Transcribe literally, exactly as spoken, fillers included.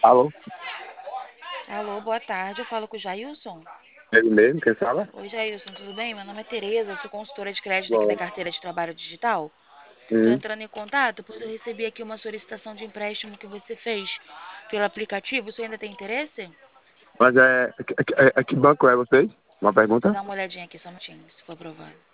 Alô? Alô, boa tarde. Eu falo com o Jailson. Ele mesmo, quem fala? Oi, Jailson, tudo bem? Meu nome é Tereza, sou consultora de crédito aqui da Bom. carteira de trabalho digital. Tô Hum. entrando em contato, pois eu recebi aqui uma solicitação de empréstimo que você fez pelo aplicativo. Você ainda tem interesse? Mas é, é, é, é que banco é vocês? Uma Vou pergunta? dar uma olhadinha aqui, só um minutinho, se for aprovado.